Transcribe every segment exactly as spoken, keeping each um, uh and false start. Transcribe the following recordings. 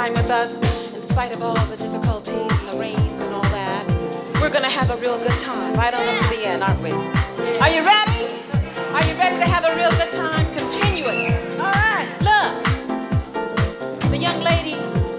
time with us, in spite of all the difficulties and the rains and all that. We're gonna have a real good time right on up to the end, aren't we? Are you ready? Are you ready to have a real good time? Continue it. All right, look. The young lady,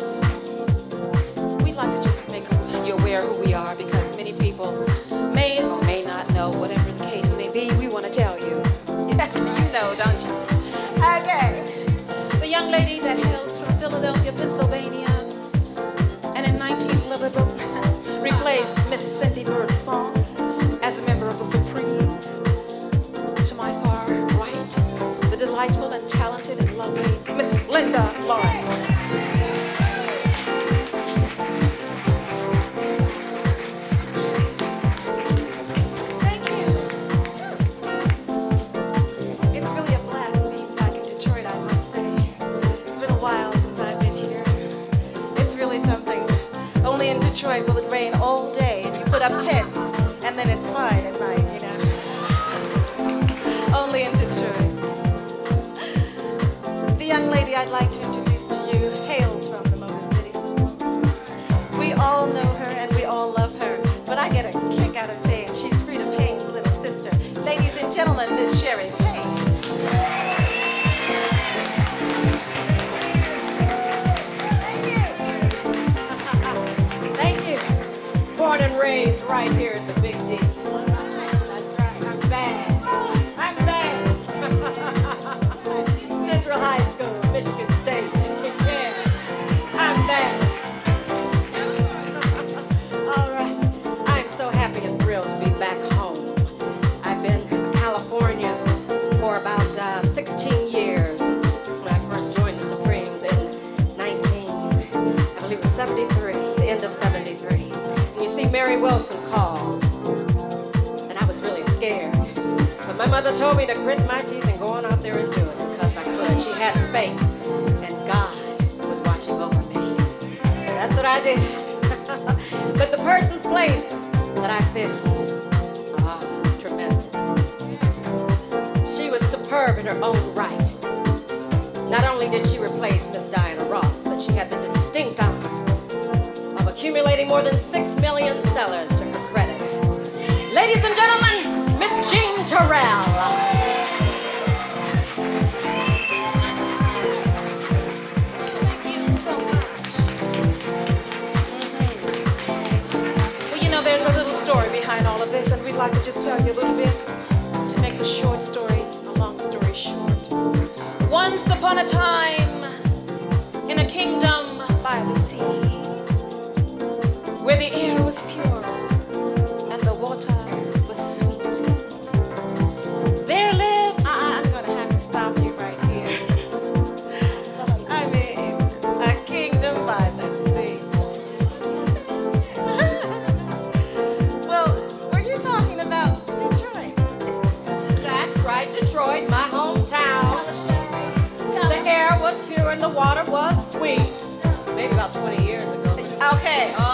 we'd like to just make you aware who we are because many people may or may not know, whatever the case may be, we want to tell you. You know, don't you? Okay. The young lady that hails from Philadelphia, Pennsylvania, and in nineteen eleven replaced Miss Cindy Bird's song as a member of the Supremes. To my far right, the delightful and talented and lovely Miss Linda Lawrence. Detroit, will it rain all day and you put up tents and then it's fine at night, you know? Only in Detroit. The young lady I'd like to introduce to you hails from the Motor City. We all know her and we all love her, but I get a kick out of saying she's Freda Payne's little sister. Ladies and gentlemen, Miss Sherry Payne. Born and raised right here at the Big D. That's right. I'm bad. I'm bad. Central High School, Michigan State. Yeah. I'm bad. All right. I'm so happy and thrilled to be back home. I've been in California for about uh, sixteen years. When I first joined the Supremes in nineteen, I believe it was seventy-three, the end of seventy-three. Mary Wilson called, and I was really scared. But my mother told me to grit my teeth and go on out there and do it because I could. She had faith, and God was watching over me. So that's what I did. But the person's place that I filled, oh, was tremendous. She was superb in her own right. Not only did she replace Miss Diana Ross, but she had the distinct honor accumulating more than six million sellers to her credit. Ladies and gentlemen, Miss Jean Terrell. Thank you so much. Mm-hmm. Well, you know, there's a little story behind all of this, and we'd like to just tell you a little bit to make a short story, a long story short. Once upon a time, in a kingdom by the sea, where the air was pure and the water was sweet, there lived... I, I'm gonna have to stop you right here. I mean, a kingdom by the sea. Well, were you talking about Detroit? That's right, Detroit, my hometown. The air was pure and the water was sweet. Maybe about twenty years ago. Okay.